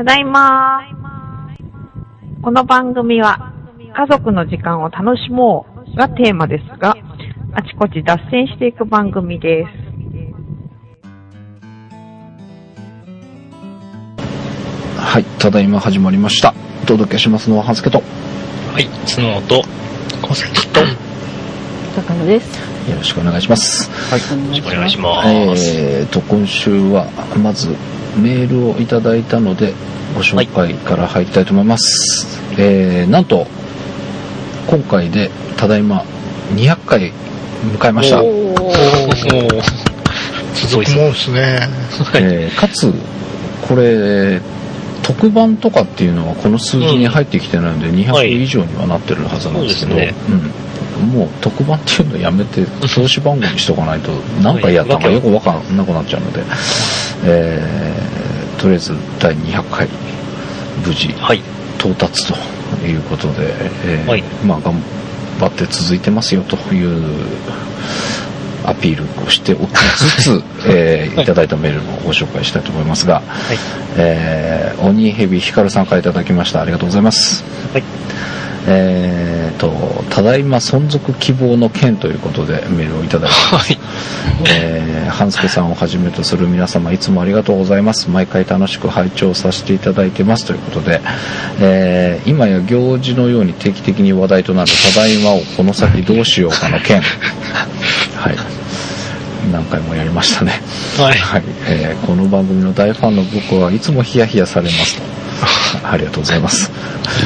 ただいま。この番組は家族の時間を楽しもうがテーマですが、あちこち脱線していく番組です。 はい、ただいま始まりました。お届けしますのははずけと、 はい、スノーとコスキと高野です。 よろしくお願いします。 はい、よろしくお願いします。 今週はまずメールをいただいたのでご紹介から入りたいと思います。なんと今回でただいま200回迎えました。 すごいですね。 かつこれ特番とかっていうのはこの数字に入ってきてないので200以上にはなってるはずなんですけど、もう特番っていうのをやめて投資番組にしとかないと何回やったのかよく分かんなくなっちゃうので、とりあえず第200回無事到達ということで、まあ頑張って続いてますよというアピールをしておきつつ、いただいたメールもご紹介したいと思いますが、鬼蛇ひかるさんからいただきました。ありがとうございます。ただいま存続希望の件ということでメールをいただきます。半助さんをはじめとする皆様いつもありがとうございます。毎回楽しく拝聴させていただいてますということで、今や行事のように定期的に話題となるただいまをこの先どうしようかの件はい、何回もやりましたね。この番組の大ファンの僕はいつもヒヤヒヤされますとありがとうございます。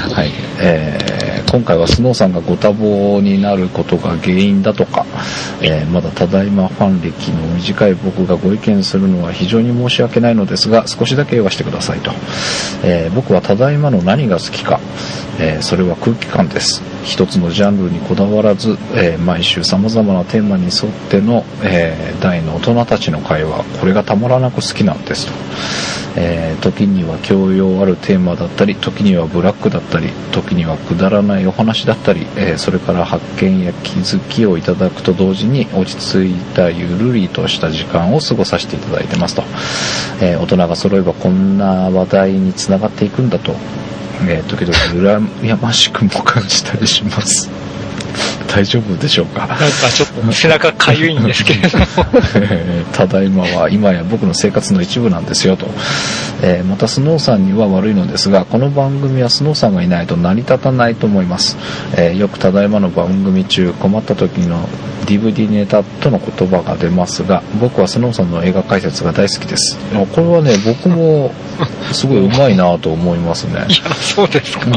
今回はスノーさんがご多忙になることが原因だとか、まだただいまファン歴の短い僕がご意見するのは非常に申し訳ないのですが少しだけ言わせてくださいと。僕はただいまの何が好きか、それは空気感です。一つのジャンルにこだわらず、毎週様々なテーマに沿っての、大の大人たちの会話、これがたまらなく好きなんですと。時には教養あるテーマだったり、時にはブラックだったり、時にはくだらないお話だったり、それから発見や気づきをいただくと同時に落ち着いたゆるりとした時間を過ごさせていただいてますと。大人が揃えばこんな話題につながっていくんだと、時々羨ましくも感じたりします大丈夫でしょうか。 なんかちょっと背中かゆいんですけれどもただいまは今や僕の生活の一部なんですよと。またスノーさんには悪いのですが、この番組はスノーさんがいないと成り立たないと思います。よくただいまの番組中困った時の DVD ネタとの言葉が出ますが、僕はスノーさんの映画解説が大好きです。これはね、僕もすごい上手いなと思いますね。 いや、そうですか。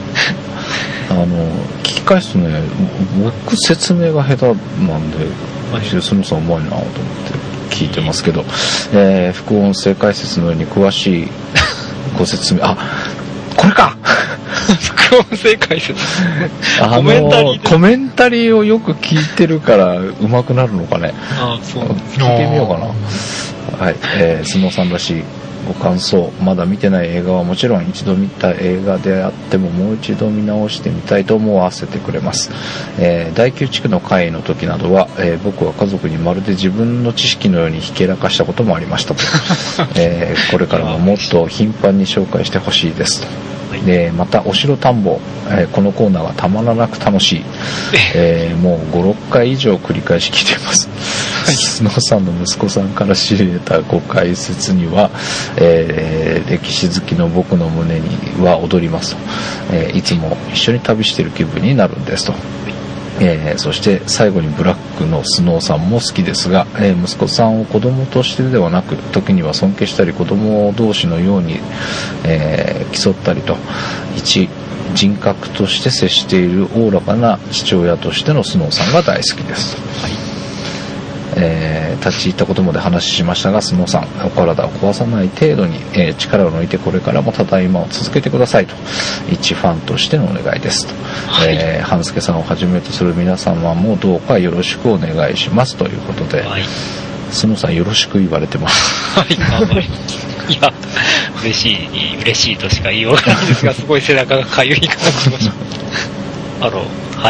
聞き返すとね、僕説明が下手なんで、スノーさんうまいなと思って聞いてますけど、副音声解説のように詳しいご説明、これか副音声解説コメンタリーをよく聞いてるから上手くなるのかね。 そう聞いてみようかな。スノーさんらしいご感想、まだ見てない映画はもちろん一度見た映画であってももう一度見直してみたいと思わせてくれます。第9地区の会の時などは、僕は家族にまるで自分の知識のようにひけらかしたこともありましたと。これからももっと頻繁に紹介してほしいですと。またお城探訪、このコーナーがたまらなく楽しい。もう 5,6 回以上繰り返し聞いています。スノーさんの息子さんから知れたご解説には、歴史好きの僕の胸には踊りますと。いつも一緒に旅している気分になるんですと。そして最後にブラックのスノーさんも好きですが、息子さんを子供としてではなく、時には尊敬したり子供同士のように、競ったりと一人格として接しているおおらかな父親としてのスノーさんが大好きです。立ち入ったことまで話しましたが、スノーさんお体を壊さない程度に、力を抜いてこれからもただいまを続けてくださいと一ファンとしてのお願いですと。半助さんをはじめとする皆様もどうかよろしくお願いしますということで、スノーさんよろしく言われてます。 頑張ります。いや、嬉しいとしか言いようがないんですが、すごい背中がかゆい感じました。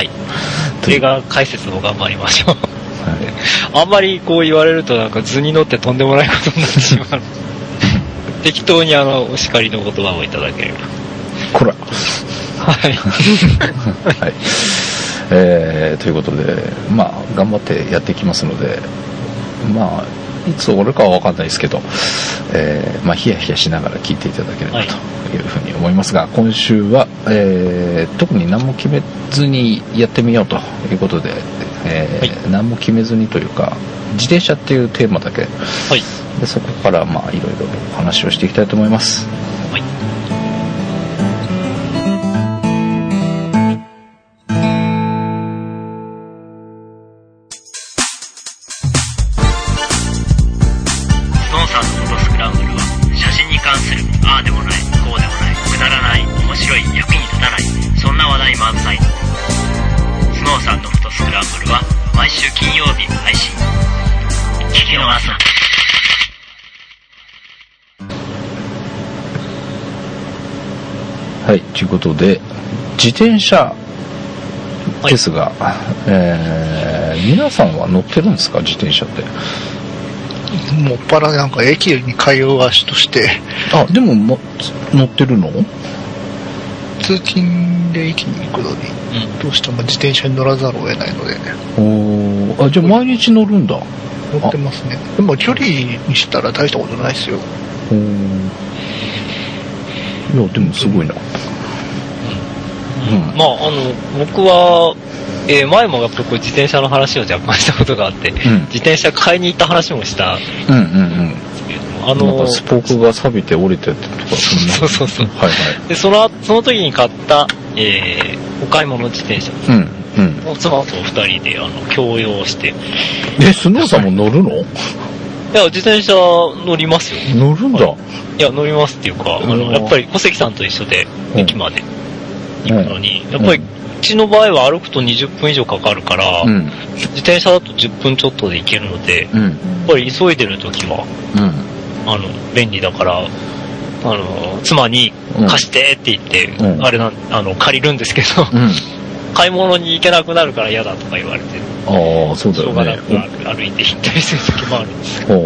映画解説も頑張りましょう。あんまりこう言われるとなんか図に乗ってとんでもないことになってしまう。 適当にお叱りの言葉をいただければ。 こら。 はい。 はい。ということで、まあ、頑張ってやっていきますので、まあ、いつ終わるかは分かんないですけど、まあ、ヒヤヒヤしながら聞いていただければというふうに思いますが、今週は、特に何も決めずにやってみようということで、何も決めずにというか、自転車っていうテーマだけ、でそこからまあいろいろお話をしていきたいと思います。はい、ということで自転車ですが、皆さんは乗ってるんですか、自転車って。 もっぱらなんか駅に通う足として。 あ、でも、乗ってるの？ 通勤で駅に行くのに、どうしても自転車に乗らざるを得ないので。 あ、じゃあ毎日乗るんだ。 乗ってますね。でも距離にしたら大したことないですよ。 いや、でもすごいな。 まあ、僕は、前もやっぱりこう自転車の話を若干したことがあって、自転車買いに行った話もしたんですけれども、 なんかスポークが錆びて折れてってとか、 そう。 はいはい。 で、その時に買った、お買い物自転車。妻と二人で、共用して。 スノーさんも乗るの？ いや、自転車乗りますよ。 乗るんだ。 いや、乗りますっていうか、やっぱり小関さんと一緒で、駅まで行くのに、やっぱり、うちの場合は歩くと20分以上かかるから、自転車だと10分ちょっとで行けるので、やっぱり急いでる時は、便利だから、妻に貸してって言って、借りるんですけど、買い物に行けなくなるから嫌だとか言われて、 ああ、そうだよね。 しょうがなく歩いて行ったりする時もあるんですけど、はい。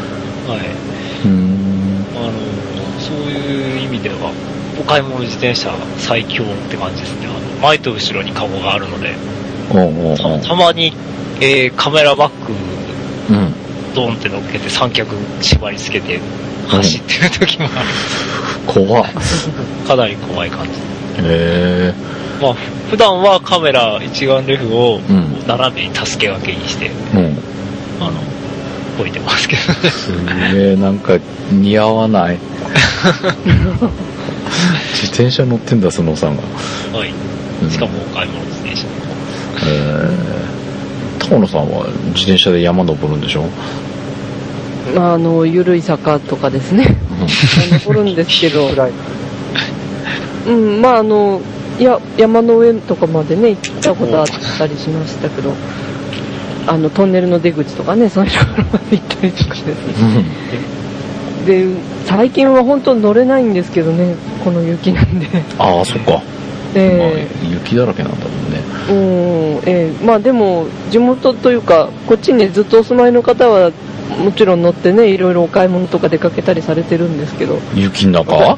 そういう意味では、お買い物自転車最強って感じですね。前と後ろにカゴがあるので、たまに、カメラバッグ、ドンって乗っけて三脚縛り付けて走ってる時もある。 怖っ。 かなり怖い感じ。まあ、普段はカメラ一眼レフを斜めに助け分けにして、置いてますけどね。 すげえ、なんか似合わない。自転車乗ってんだ、スノーさんが。 はい。しかもお買い物自転車。 高野さんは自転車で山登るんでしょ？ 緩い坂とかですね。登るんですけど。まあ山の上とかまでね、行ったことあったりしましたけど、トンネルの出口とかね、そういうところまで行ったりとかですね。で、最近は本当乗れないんですけどね、この雪なんで。 ああ、そっか。雪だらけなんだもんね。 まあでも、地元というか、こっちにずっとお住まいの方は、もちろん乗ってね、いろいろお買い物とか出かけたりされてるんですけど。 雪の中？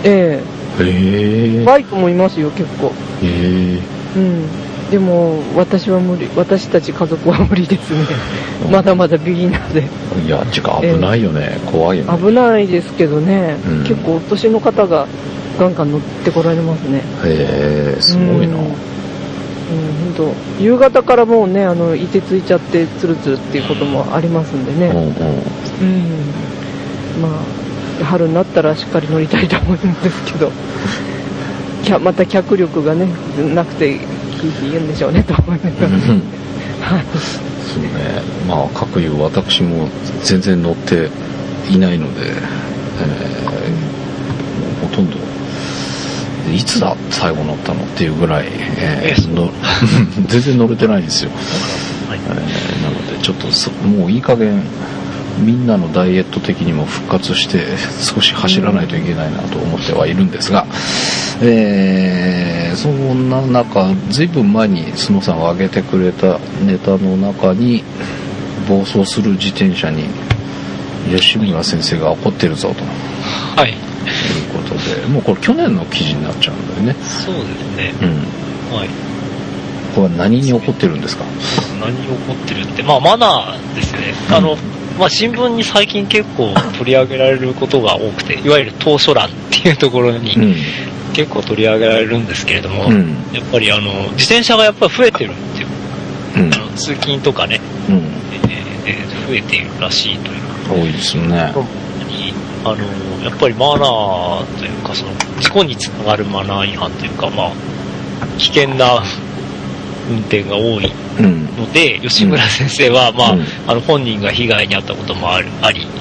バイクもいますよ、結構。でも、私たち家族は無理ですね。まだまだビギナーで。 いや、危ないよね。怖いよね。 危ないですけどね、結構お年の方がガンガン乗ってこられますね。 すごいな。 本当夕方からもうね、凍てついちゃってツルツルっていうこともありますんでね。まあ、春になったらしっかり乗りたいと思うんですけど、また脚力がね、なくて、言うんでしょうねと思います。そうね。 まあ、かくいう私も全然乗っていないので、ほとんど、いつだ最後乗ったのっていうぐらい、全然乗れてないんですよ。なので、ちょっともういい加減、みんなのダイエット的にも復活して少し走らないといけないなと思ってはいるんですが、そんな中、ずいぶん前にスノさんが上げてくれたネタの中に、暴走する自転車に吉村先生が怒ってるぞと。 はい。 ということで、もうこれ去年の記事になっちゃうんだよね。 そうですね。はい。 これは何に起こってるんですか？ 何に起こってるって、マナーですね。新聞に最近結構取り上げられることが多くて、いわゆる当初欄っていうところに結構取り上げられるんですけれども、やっぱり自転車がやっぱり増えてるっていう、通勤とかね、増えているらしいというか。 多いですよね。 やっぱりマナーというか、事故につながるマナー違反というか、危険な運転が多いので、吉村先生は、本人が被害に遭ったこともあり、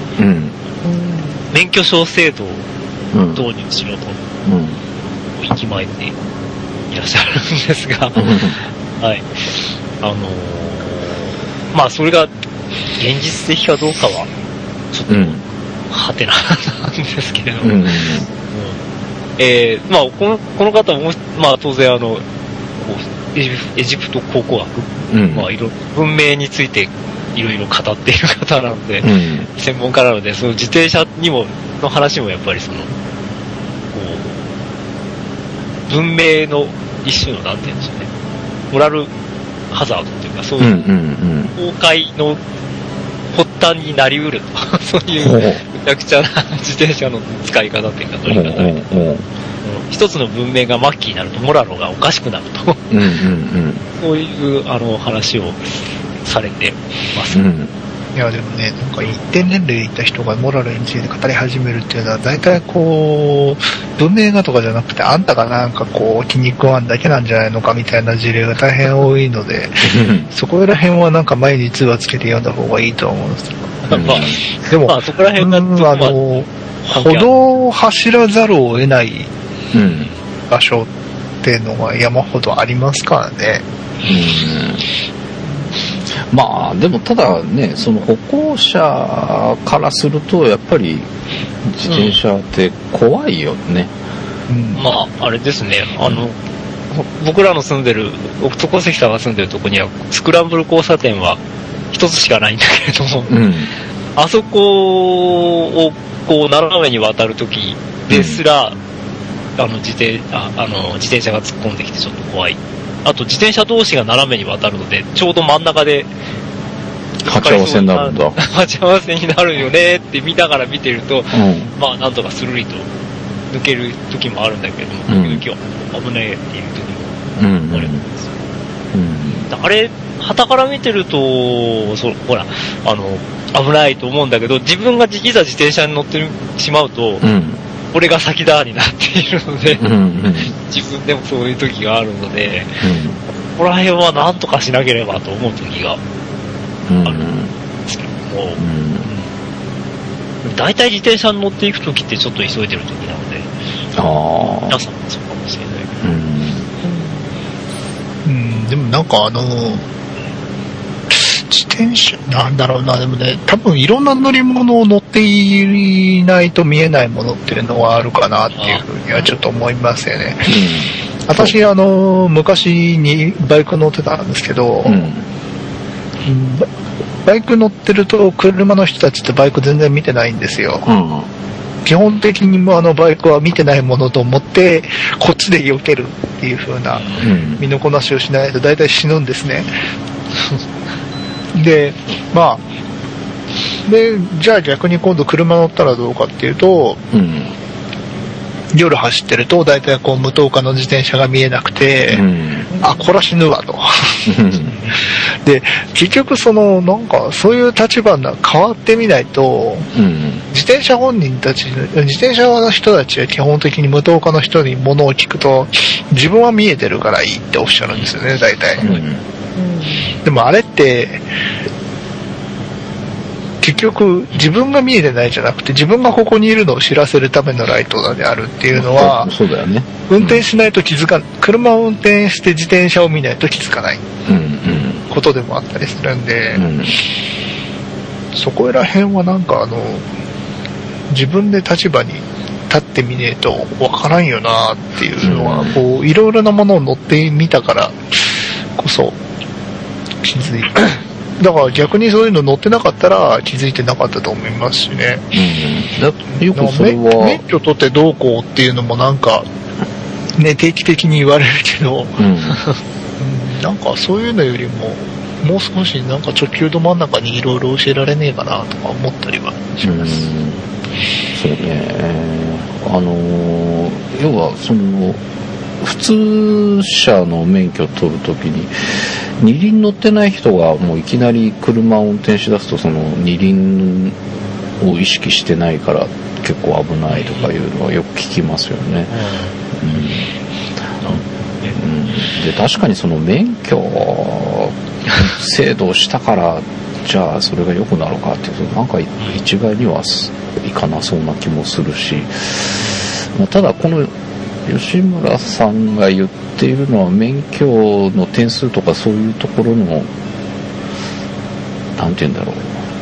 免許証制度を導入しろと、息巻いていらっしゃるんですが、はい。それが現実的かどうかは、ちょっと、はてななんですけれども、この方も、当然エジプト考古学、文明についていろいろ語っている方なので、専門家なので、その自転車の話もやっぱり文明の一種のなんて言うんでしょうね、モラルハザードというか、そういう崩壊の発端になりうると、そういうむちゃくちゃな自転車の使い方というか乗り方みたいな。一つの文明が末期になるとモラルがおかしくなるとそういう話をされてます。 いやでもね、なんか一定年齢でいった人がモラルについて語り始めるっていうのは、大体文明がとかじゃなくて、あんたがなんか気に食わんだけなんじゃないのかみたいな事例が大変多いので、そこら辺はなんか前に通話つけて読んだ方がいいと思うんですけど。でも、 そこら辺が歩道を走らざるを得ない場所っていうのが山ほどありますからね。 でもただね、その歩行者からするとやっぱり自転車って怖いよね。 あれですね、僕らの住んでる、奥戸関さんが住んでるとこにはスクランブル交差点は一つしかないんだけれども、あそこを斜めに渡るときですら、自転車が突っ込んできてちょっと怖い。あと自転車同士が斜めに渡るので、ちょうど真ん中で鉢合わせになるんだ。 鉢合わせになるよねって見ながら見てると、なんとかスルリと抜ける時もあるんだけれども、時々は危ないっていう時もあるんですよ。あれ、傍から見てると、ほら、危ないと思うんだけど、自分がいざ自転車に乗ってしまうと、俺が先だになっているので、自分でもそういう時があるので、ここら辺は何とかしなければと思う時があるんですけども、大体自転車に乗っていく時ってちょっと急いでる時なので、皆さんもそうかもしれないけど。 でもなんか自転車、なんだろうな、でもね、多分いろんな乗り物を乗っていないと見えないものっていうのはあるかなっていうふうにはちょっと思いますよね。私、昔にバイク乗ってたんですけど、バイク乗ってると車の人たちってバイク全然見てないんですよ。基本的にもバイクは見てないものと思ってこっちで避けるっていう風な身のこなしをしないと大体死ぬんですね。で、じゃあ逆に今度車乗ったらどうかっていうと、夜走ってると大体無灯火の自転車が見えなくて、こら死ぬわと。で、結局なんかそういう立場が変わってみないと、自転車の人たちは基本的に無灯火の人に物を聞くと、自分は見えてるからいいっておっしゃるんですよね、大体。でもあれって、結局自分が見えてないじゃなくて自分がここにいるのを知らせるためのライトであるっていうのは、 そうだよね。 運転しないと気づかない、車を運転して自転車を見ないと気づかないことでもあったりするんで、そこら辺はなんか自分で立場に立ってみねえとわからんよなっていうのは、いろいろなものを乗ってみたからこそ気づいだから逆にそういうの乗ってなかったら気づいてなかったと思いますしね。 よくそれは免許取ってどうこうっていうのもなんか、ね、定期的に言われるけど、なんかそういうのよりも、もう少しなんか直球ど真ん中にいろいろ教えられねえかなとか思ったりはします。 そうね。要はその、普通車の免許を取るときに二輪乗ってない人がもういきなり車を運転しだすと、その二輪を意識してないから結構危ないとかいうのはよく聞きますよね。で確かにその免許制度をしたからじゃあそれが良くなるかっていうとなんか一概にはいかなそうな気もするし、ただこの吉村さんが言っているのは免許の点数とかそういうところのなんて言うんだろう、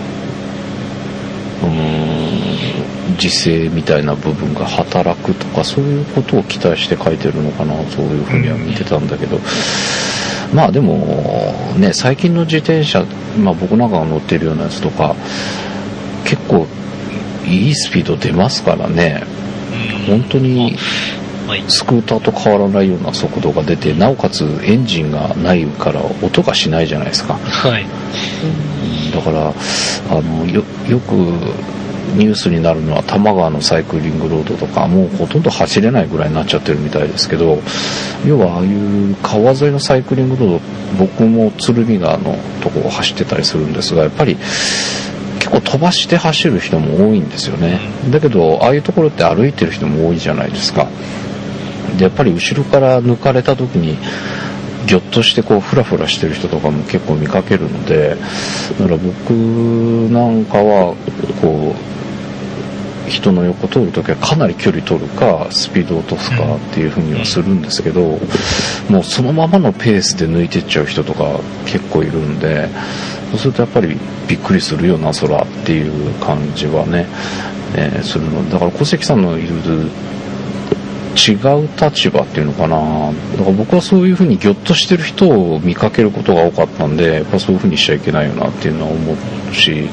時勢みたいな部分が働くとかそういうことを期待して書いてるのかな、そういうふうには見てたんだけど、まあでもね、最近の自転車、僕なんかが乗ってるようなやつとか結構いいスピード出ますからね、本当にスクーターと変わらないような速度が出て、なおかつエンジンがないから音がしないじゃないですか。だからよくニュースになるのは多摩川のサイクリングロードとかもうほとんど走れないぐらいになっちゃってるみたいですけど、要はああいう川沿いのサイクリングロード、僕も鶴見川のとこを走ってたりするんですが、やっぱり結構飛ばして走る人も多いんですよね。だけどああいうところって歩いてる人も多いじゃないですか。でやっぱり後ろから抜かれた時にぎょっとしてこうフラフラしてる人とかも結構見かけるので、だから僕なんかはこう人の横通るときはかなり距離取るかスピードを落とすかっていう風にはするんですけど、もうそのままのペースで抜いてっちゃう人とか結構いるんで、そうするとやっぱりびっくりするよなそらっていう感じはね、するのだから小関さんのいる違う立場っていうのかな。だから僕はそういう風にギョッとしてる人を見かけることが多かったんで、やっぱそういう風にしちゃいけないよなっていうのは思うし、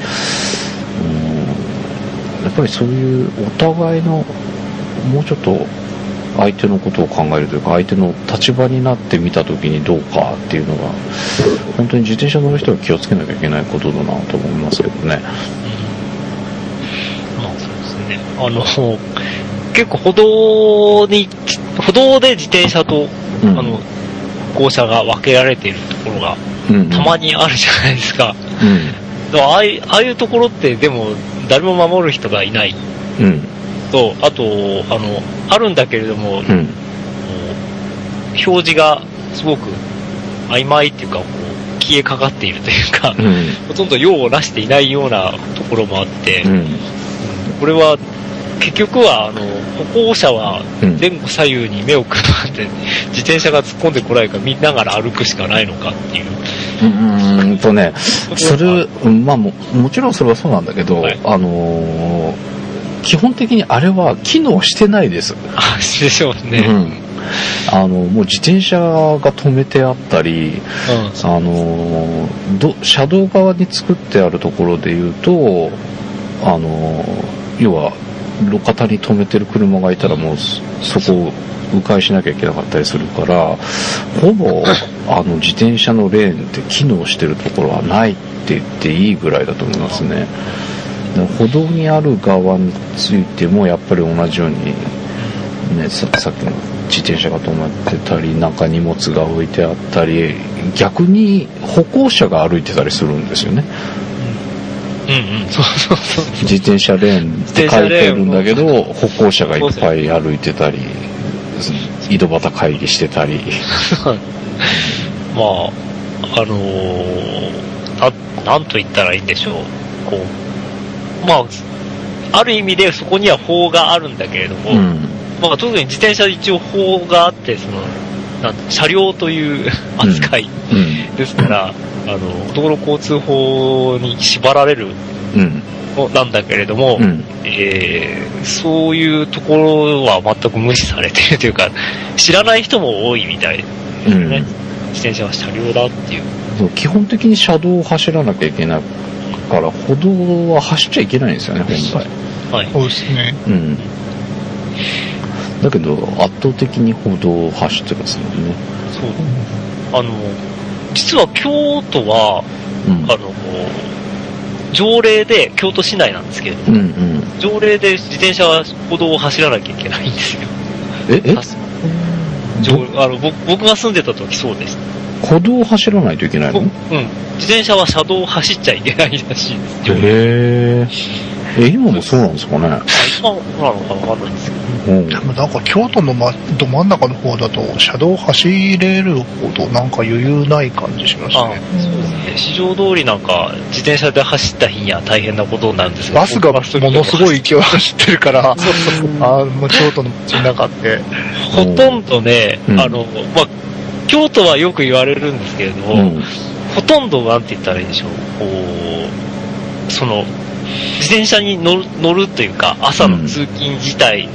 やっぱりそういうお互いのもうちょっと相手のことを考えるというか、相手の立場になってみた時にどうかっていうのが本当に自転車乗る人は気をつけなきゃいけないことだなと思いますけどね。 そうですね。結構歩道で自転車と、歩行者が分けられているところがたまにあるじゃないですか。だからああいうところってでも誰も守る人がいない。とあとあるんだけれども、表示がすごく曖昧っていうかこう消えかかっているというか、ほとんど用をなしていないようなところもあって、これは結局は歩行者は前後左右に目を配って自転車が突っ込んでこないから見ながら歩くしかないのかっていう。 それもちろんそれはそうなんだけど、基本的にあれは機能してないです。 でしょうね。 もう自転車が止めてあったり、車道側に作ってあるところで言うと、要は路肩に止めてる車がいたらもうそこを迂回しなきゃいけなかったりするから、ほぼ自転車のレーンって機能してるところはないって言っていいぐらいだと思いますね。歩道にある側についてもやっぱり同じようにね、さっきの自転車が止まってたり、なんか荷物が置いてあったり、逆に歩行者が歩いてたりするんですよね。自転車レーンって書いてあるんだけど歩行者がいっぱい歩いてたり井戸端会議してたりなんと言ったらいいんでしょう、こうある意味でそこには法があるんだけれども、特に自転車一応法があって、車両という扱いですから、道路交通法に縛られるなんだけれども、そういうところは全く無視されているというか、知らない人も多いみたいですね。 自転車は車両だっていう。 そう、基本的に車道を走らなきゃいけないから、歩道は走っちゃいけないんですよね、本来。 はい。 そうですね。 うん。だけど、圧倒的に歩道を走ってますもんね。 そう。実は京都は、条例で、京都市内なんですけれども、条例で自転車は歩道を走らなきゃいけないんですよ。僕が住んでた時そうです。 歩道を走らないといけないの？ 自転車は車道を走っちゃいけないらしいです。 今もそうなんですかね。 今なのかわかんないですけど。 でもなんか京都の、ど真ん中の方だと車道走れるほどなんか余裕ない感じしますね。 そうですね。四条通りなんか自転車で走った日には大変なことになるんですけど。 バスがものすごい勢い走ってるから、もう京都の街の中って。 ほとんどね、京都はよく言われるんですけれども、ほとんどなんて言ったらいいでしょう。自転車に乗るというか、朝の通勤通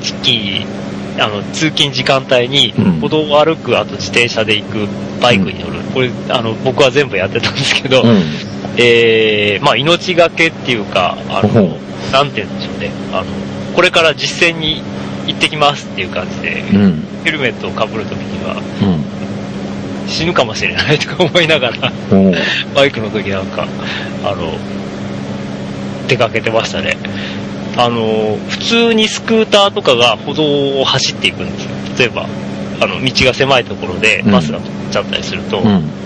勤時間帯に歩道を歩く、あと自転車で行く、バイクに乗る。これ、僕は全部やってたんですけど、命がけっていうか、なんて言うんでしょうね。これから実践に行ってきますっていう感じで、ヘルメットをかぶるときには、死ぬかもしれないとか思いながら、バイクの時なんか、出かけてましたね。普通にスクーターとかが歩道を走っていくんですよ。例えば、道が狭いところでバスが止っちゃったりすると、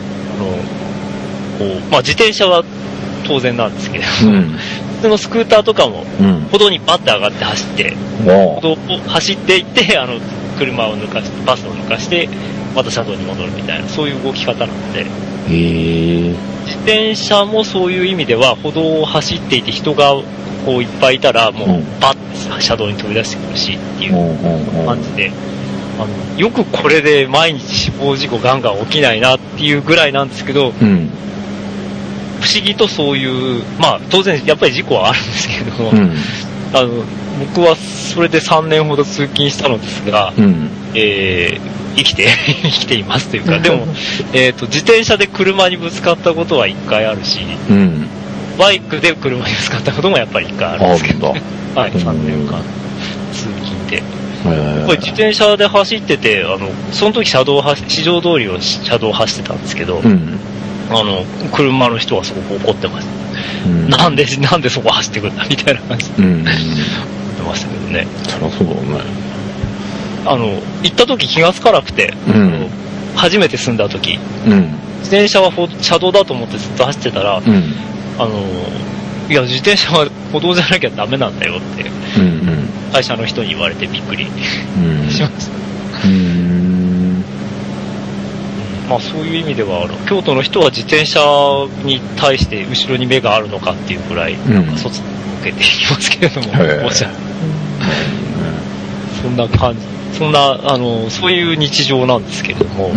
自転車は当然なんですけれども、普通のスクーターとかも、歩道にバッて上がって走って、歩道を走っていって、車を抜かして、バスを抜かして、また車道に戻るみたいな、そういう動き方なので、自転車もそういう意味では歩道を走っていて人がこういっぱいいたらもうバッて車道に飛び出してくるしっていう感じで、よくこれで毎日死亡事故ガンガン起きないなっていうぐらいなんですけど、不思議とそういう当然やっぱり事故はあるんですけども、僕はそれで3年ほど通勤したのですが、生きていますというか、でも、自転車で車にぶつかったことは1回あるし、バイクで車にぶつかったこともやっぱり1回あるんですけど、はい、3年間通勤で。やっぱり自転車で走ってて、その時四条通りを車道を走ってたんですけど、車の人はすごく怒ってました。なんでそこ走ってくんだみたいな感じで言ってましたけどね。 そりゃそうだね。 行った時気がつかなくて、初めて住んだ時、自転車は車道だと思ってずっと走ってたら、いや、自転車は歩道じゃなきゃダメなんだよって、会社の人に言われてびっくりしました。そういう意味では京都の人は自転車に対して後ろに目があるのかっていうくらい、卒を受けていきますけれども、そんな感じ。そういう日常なんですけれども、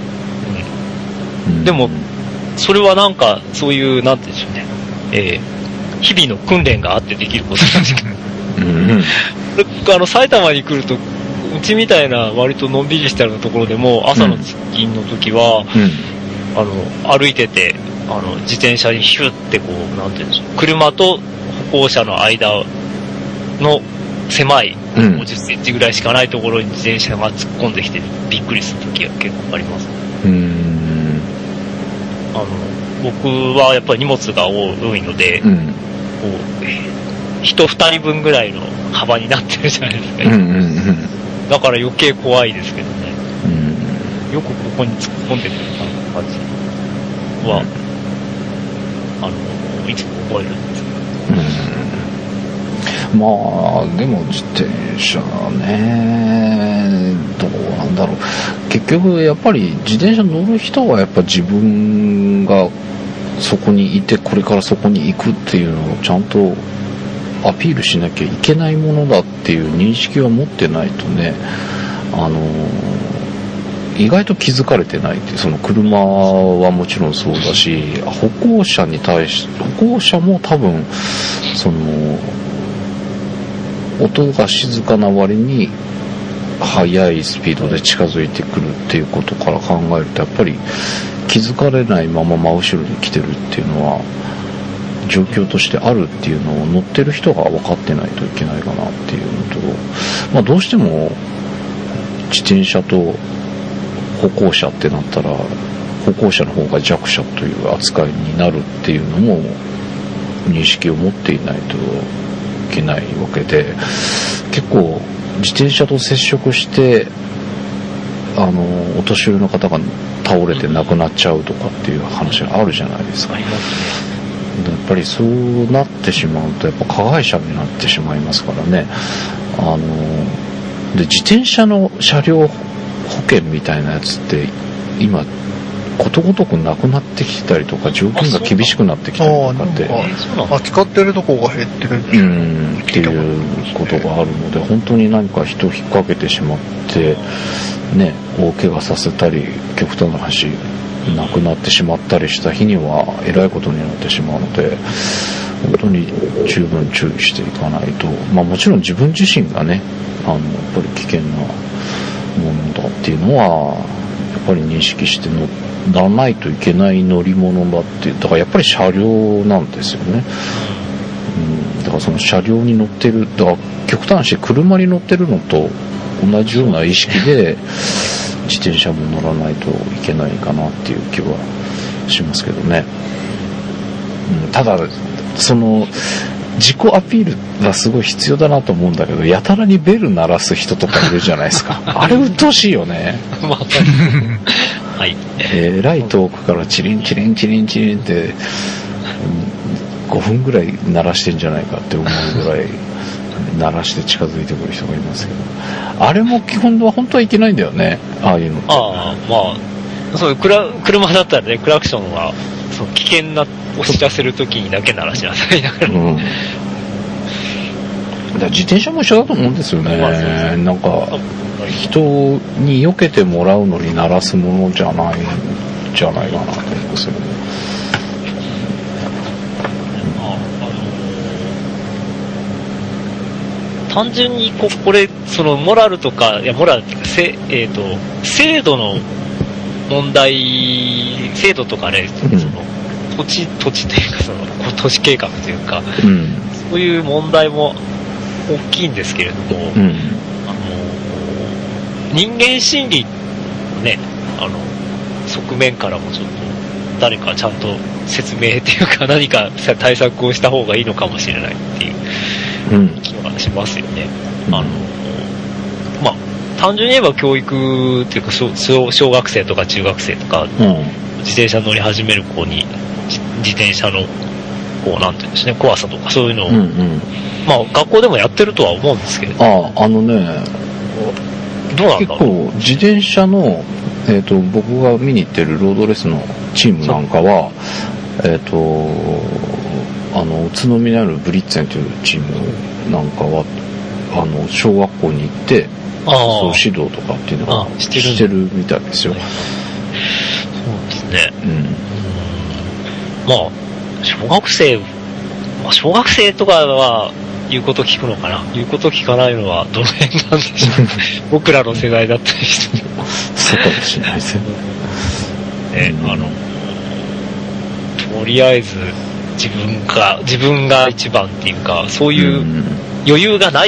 でも、それはなんか、そういう、なんて言うんでしょうね、日々の訓練があってできることなんですけど、埼玉に来ると、うちみたいな割とのんびりしたようなところでも、朝の通勤の時は、歩いてて、自転車にヒュッてこう、なんて言うんでしょう、車と歩行者の間の狭い、50センチぐらいしかないところに自転車が突っ込んできてびっくりする時が結構あります。僕はやっぱり荷物が多いので、人2人分ぐらいの幅になってるじゃないですか。だから余計怖いですけどね。よくここに突っ込んでくる感じは、いつも覚えるんですけど。 でも自転車ね、どうなんだろう。結局やっぱり自転車乗る人はやっぱ自分がそこにいてこれからそこに行くっていうのをちゃんとアピールしなきゃいけないものだっていう認識は持ってないとね、意外と気づかれてないっていう、その車はもちろんそうだし、歩行者も多分音が静かな割に速いスピードで近づいてくるっていうことから考えると、やっぱり気づかれないまま真後ろに来てるっていうのは状況としてあるっていうのを乗ってる人が分かってないといけないかなっていうのと、どうしても自転車と歩行者ってなったら歩行者の方が弱者という扱いになるっていうのも認識を持っていないといけないわけで、結構自転車と接触してお年寄りの方が倒れて亡くなっちゃうとかっていう話があるじゃないですか。やっぱりそうなってしまうとやっぱ加害者になってしまいますからね。で自転車の車両保険みたいなやつって今ことごとくなくなってきたりとか条件が厳しくなってきたりとかって扱ってるとこが減ってるっていうことがあるので、本当に何か人を引っ掛けてしまってね、大怪我させたり極端な話亡くなってしまったりした日にはえらいことになってしまうので、本当に十分注意していかないと、もちろん自分自身がねやっぱり危険なものだっていうのはやっぱり認識して乗らないといけない乗り物だっていう、だからやっぱり車両なんですよね。だからその車両に乗ってる、だから極端にして車に乗ってるのと同じような意識で自転車も乗らないといけないかなっていう気はしますけどね。ただその自己アピールがすごい必要だなと思うんだけど、やたらにベル鳴らす人とかいるじゃないですか。あれ鬱陶しいよね。 はい。 ライト奥からチリンチリンチリンチリンって5分ぐらい鳴らしてんじゃないかって思うぐらい鳴らして近づいてくる人がいますけど、あれも基本は本当はいけないんだよね、ああいうのって。 そういう車だったらね、クラクションはその危険なお知らせるときにだけ鳴らしなさいだから、だから自転車も一緒だと思うんですよね。なんか人に避けてもらうのに鳴らすものじゃないんじゃないかなと思うんですよね。 単純にこれそのモラルとか、いやモラルっていうか制度の問題、制度とかね、その土地というかその都市計画というか、そういう問題も大きいんですけれども、人間心理のね側面からもちょっと誰かちゃんと説明っていうか何か対策をした方がいいのかもしれないっていう気がしますよね。単純に言えば教育っていうか小学生とか中学生とか、自転車乗り始める子に自転車のなんていうんですね、怖さとかそういうのを、学校でもやってるとは思うんですけれど。 どうなんだろう。結構自転車の僕が見に行ってるロードレースのチームなんかは宇都宮にあるブリッツェンというチームなんかは小学校に行ってそう指導とかっていうのをしてるみたいですよ。 そうですね。小学生とかは言うこと聞くのかな、言うこと聞かないのはどの辺なんでしょう。僕らの世代だったりしてそうかもしれないですよね。 とりあえず自分が一番っていうか、そういう余裕がない、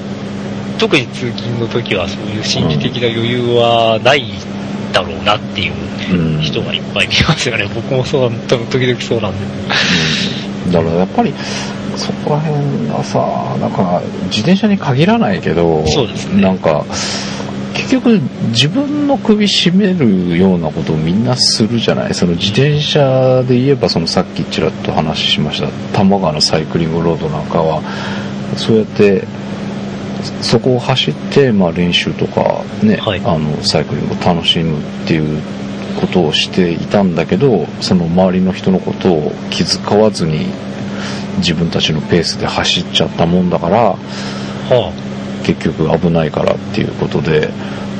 特に通勤の時はそういう心理的な余裕はないだろうなっていう人がいっぱい見ますよね。僕もそうなんだ、時々そうなんで。 だからやっぱりそこら辺はさ、なんか自転車に限らないけど、 そうですね、 なんか結局自分の首絞めるようなことをみんなするじゃない。その自転車で言えば、そのさっきちらっと話しました多摩川のサイクリングロードなんかはそうやってそこを走って、練習とかね、サイクリングを楽しむっていうことをしていたんだけど、その周りの人のことを気遣わずに自分たちのペースで走っちゃったもんだから、結局危ないからっていうことで、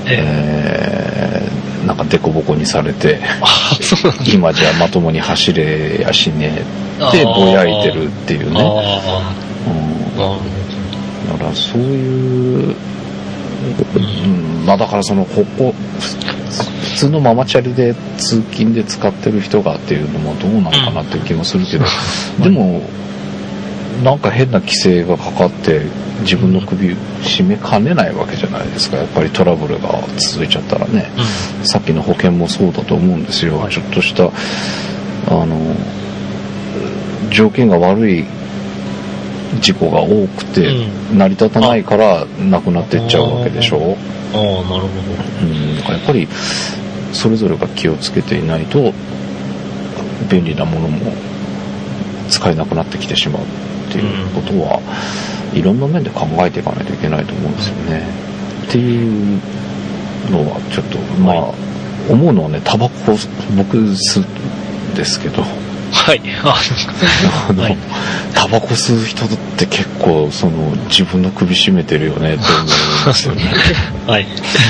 なんかデコボコにされて今じゃまともに走れやしねってぼやいてるっていうね。だからそういうまあだから普通のママチャリで通勤で使ってる人がっていうのもどうなのかなっていう気もするけど、でもなんか変な規制がかかって自分の首絞めかねないわけじゃないですか。やっぱりトラブルが続いちゃったらね、さっきの保険もそうだと思うんですよ。ちょっとした条件が悪い事故が多くて成り立たないからなくなっていっちゃうわけでしょ。 ああ、なるほど。 やっぱりそれぞれが気をつけていないと便利なものも使えなくなってきてしまうっていうことは、いろんな面で考えていかないといけないと思うんですよね。っていうのはちょっとまあ思うのはね、タバコ僕吸うんですけど、 はい。 タバコ吸う人って結構自分の首絞めてるよねって思うんですよね。 はい。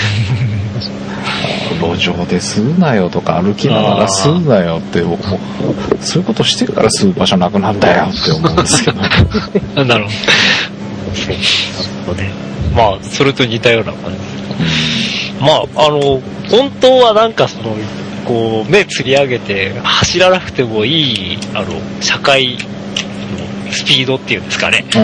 路上で吸うなよとか歩きながら吸うなよってそういうことしてるから吸う場所なくなんだよって思うんですけど。 なるほど。なるほどね。まあそれと似たような感じ。まあ本当はなんかこう目つり上げて走らなくてもいい社会のスピードっていうんですかね。こ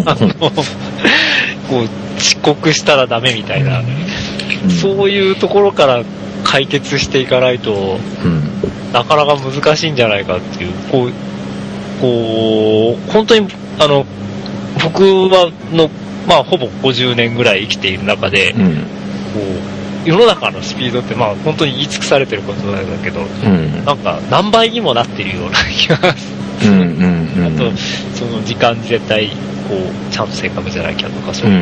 う遅刻したらダメみたいな、そういうところから解決していかないと、なかなか難しいんじゃないかっていう、こう本当に僕はまあほぼ50年ぐらい生きている中で、こう世の中のスピードってまあ本当に言い尽くされてることなんだけど、なんか何倍にもなってるような気がする。あとその時間絶対こうちゃんと正確じゃなきゃとか、そういう、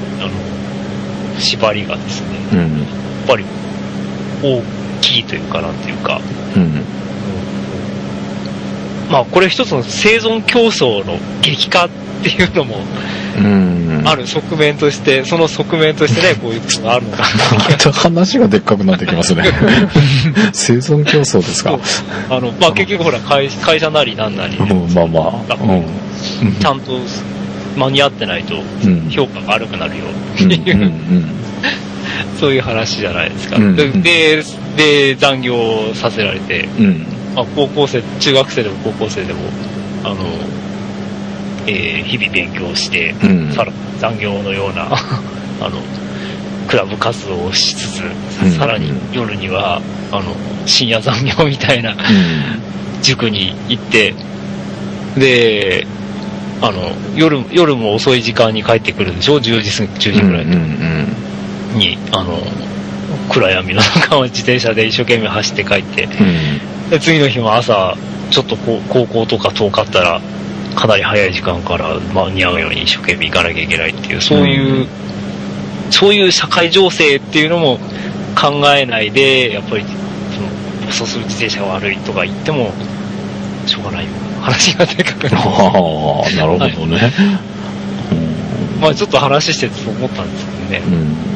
縛りがですね、やっぱり大きいというかなんていうか、まあこれ一つの生存競争の激化っていうのもある側面として、その側面としてね、こういうことがあるのかな。 話がでっかくなってきますね。生存競争ですか。 まあ結局ほら会社なりなんなり、ちゃんと間に合ってないと評価が悪くなるよっていうそういう話じゃないですか。で残業させられて、まあ、中学生でも高校生でも日々勉強して、さらに残業のようなクラブ活動をしつつ、さらに夜には深夜残業みたいな、塾に行って、で夜も遅い時間に帰ってくるでしょ、10時過ぎ10時ぐらいに暗闇の中を自転車で一生懸命走って帰って、で次の日も朝ちょっと高校とか遠かったらかなり早い時間から間に合うように一生懸命行かなきゃいけないっていう、そういう社会情勢っていうのも考えないで、やっぱりそうする自転車が悪いとか言ってもしょうがないような話がでかくなる。なるほどね。はい、 まあちょっと話しててそう思ったんですけどね。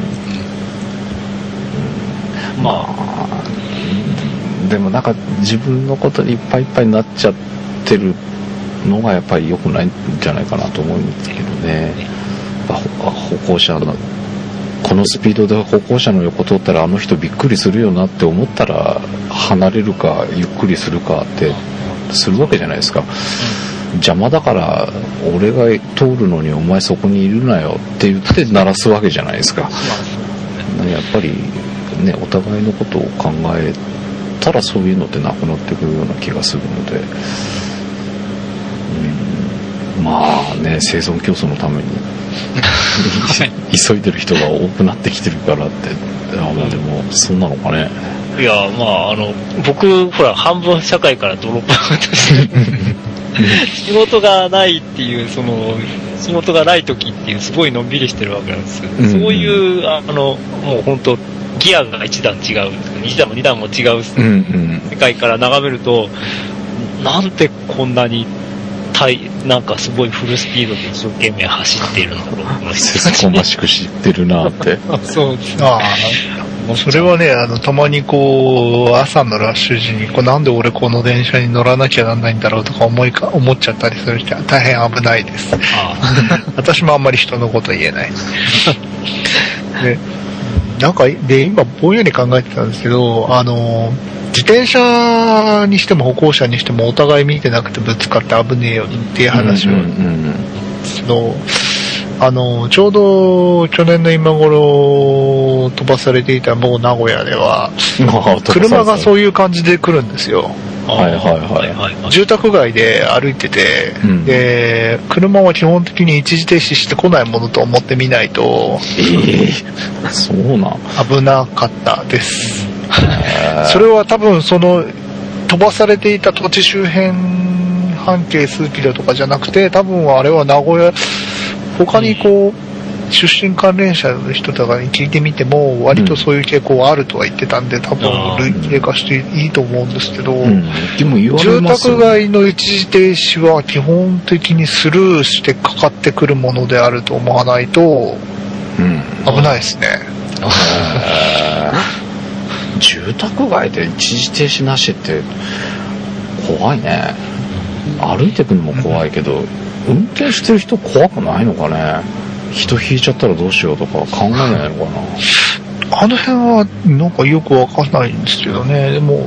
まあでもなんか自分のことにいっぱいいっぱいになっちゃってるのがやっぱり良くないんじゃないかなと思うんですけどね。歩行者のこのスピードで歩行者の横通ったらあの人びっくりするよなって思ったら離れるかゆっくりするかってするわけじゃないですか。邪魔だから俺が通るのにお前そこにいるなよって言って鳴らすわけじゃないですか。やっぱりね、お互いのことを考えたらそういうのってなくなってくるような気がするので、まあね、生存競争のために急いでる人が多くなってきてるからって、まあでもそうなのかね。 いや、まあ僕ほら半分社会からドロップアウトして仕事がないっていう、仕事がない時っていうすごいのんびりしてるわけなんですけど、そういうもう本当ギアが一段違う、一段も二段も違う世界から眺めると、なんてこんなになんかすごいフルスピードで一生懸命走っているんだろう、この人たち。 せこましく知ってるなって。 そうですね。 それはね、たまにこう、朝のラッシュ時に、なんで俺この電車に乗らなきゃなんないんだろうとか思っちゃったりする人は大変危ないです。私もあんまり人のこと言えない。 で、なんか、で、今、ぼんやり考えてたんですけど、自転車にしても歩行者にしてもお互い見てなくてぶつかって危ねえよっていう話を、ちょうど去年の今頃飛ばされていた某名古屋では、車がそういう感じで来るんですよ。住宅街で歩いてて、で、車は基本的に一時停止してこないものと思ってみないと、 そうなん危なかったです。それは多分飛ばされていた土地周辺半径数キロとかじゃなくて、多分あれは名古屋、他に出身関連者の人とかに聞いてみても割とそういう傾向はあるとは言ってたんで、多分類型化していいと思うんですけど、 でも住宅街の一時停止は基本的にスルーしてかかってくるものであると思わないと危ないですね。 住宅街で一時停止なしって怖いね。歩いてくのも怖いけど、運転してる人怖くないのかね。人引いちゃったらどうしようとか考えないのかな。 あの辺はなんかよくわかんないんですけどね。でも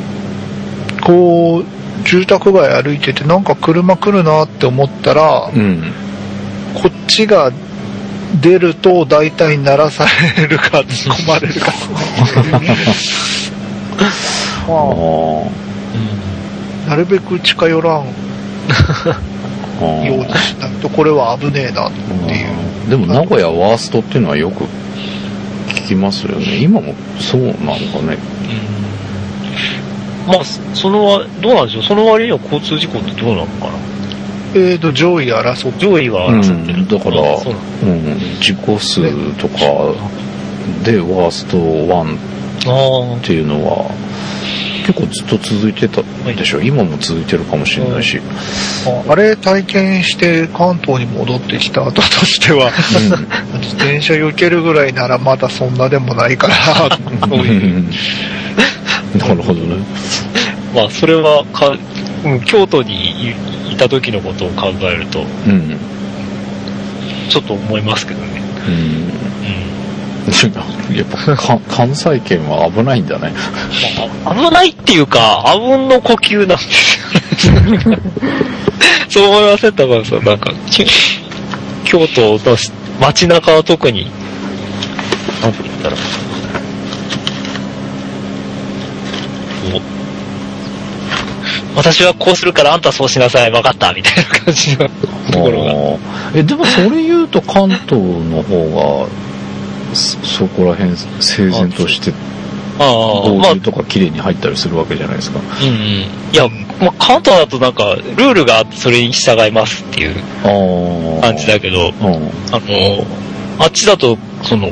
住宅街歩いててなんか車来るなって思ったら、こっちが出ると大体鳴らされるか突っ込まれるかなるべく近寄らんようにしないとこれは危ねえなっていう。 でも名古屋ワーストっていうのはよく聞きますよね。今もそうなのかね。 まあどうなんでしょう。その割には交通事故ってどうなのかな。 上位争って上位が争ってる、 だから、事故数とかでワースト1っていうのは結構ずっと続いてたでしょ。今も続いてるかもしれないし、 あれ体験して関東に戻ってきた後としては、自転車避けるぐらいならまだそんなでもないからそういうなるほどね。 まあそれは京都にいた時のことを考えると、ちょっと思いますけどね。 やっぱ関西圏は危ないんだね。 危ないっていうか、あうんの呼吸なんですよ。そう思いませんか、高橋さん。なんか京都の街中は特になんて言ったら。私はこうするからあんたそうしなさい、分かったみたいな感じのところが。 でもそれ言うと関東の方がそこら辺整然として合流とか綺麗に入ったりするわけじゃないですか。 いや、関東だとなんかルールがあってそれに従いますっていう感じだけど、あっちだと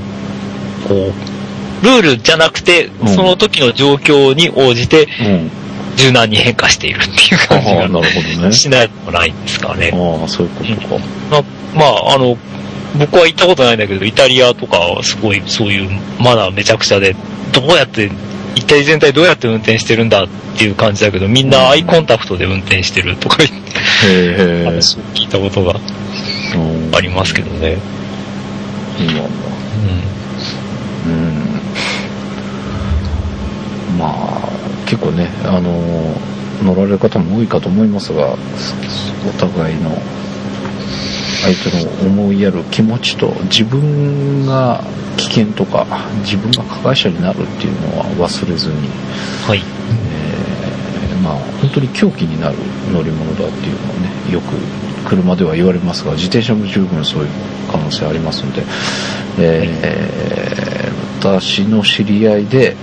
ルールじゃなくて、その時の状況に応じて、柔軟に変化しているっていう感じがしないとないんですかね。 そういうことか。 僕は行ったことないんだけど、イタリアとかはすごいそういうまだめちゃくちゃで、一体全体どうやって運転してるんだっていう感じだけど、みんなアイコンタクトで運転してるとか話を聞いたことがありますけどね。 まあ結構ね、乗られる方も多いかと思いますが、お互いの相手の思いやる気持ちと自分が危険とか自分が加害者になるっていうのは忘れずに、本当に凶器になる乗り物だっていうのはね、よく車では言われますが、自転車も十分そういう可能性ありますので、私の知り合いで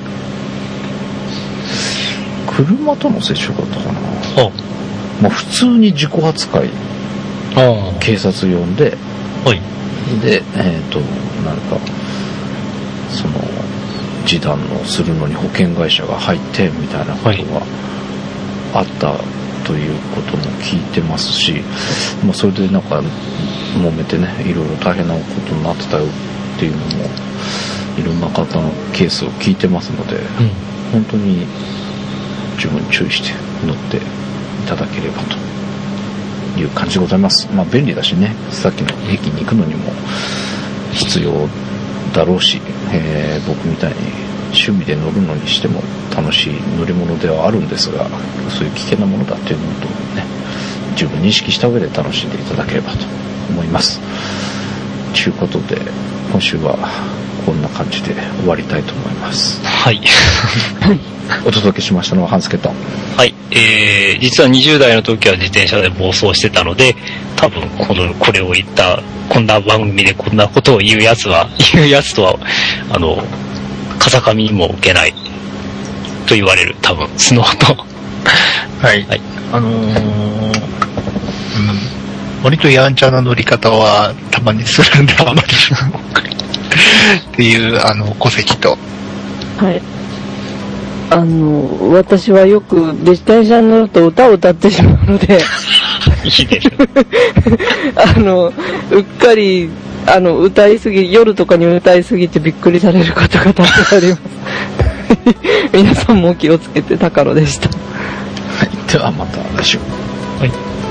車との接触だったかな。普通に事故扱い、警察呼んで、で、なんかその示談のするのに保険会社が入ってみたいなことがあったということも聞いてますし、それでなんか揉めてね、いろいろ大変なことになってたよっていうのもいろんな方のケースを聞いてますので、本当に十分注意して乗っていただければという感じでございます。便利だしね、さっきの駅に行くのにも必要だろうし、僕みたいに趣味で乗るのにしても楽しい乗り物ではあるんですが、そういう危険なものだっていうのとね、十分認識した上で楽しんでいただければと思います。ということで今週はこんな感じで終わりたいと思います。 はい。 お届けしましたのは半助と。 はい。実は20代の時は自転車で暴走してたので、多分これを言った、こんな番組でこんなことを言うやつとは、風上にも受けないと言われる、多分、スノーと。 はい。はい。割とやんちゃな乗り方はたまにするんで、あまりっていう、戸籍と。 はい。私はよく自転車に乗ると歌を歌ってしまうので、 いいです。 うっかり、歌いすぎ、夜とかに歌いすぎてびっくりされることがたくさんあります。皆さんも気をつけて、高野でした。 はい。ではまた来週。 はい。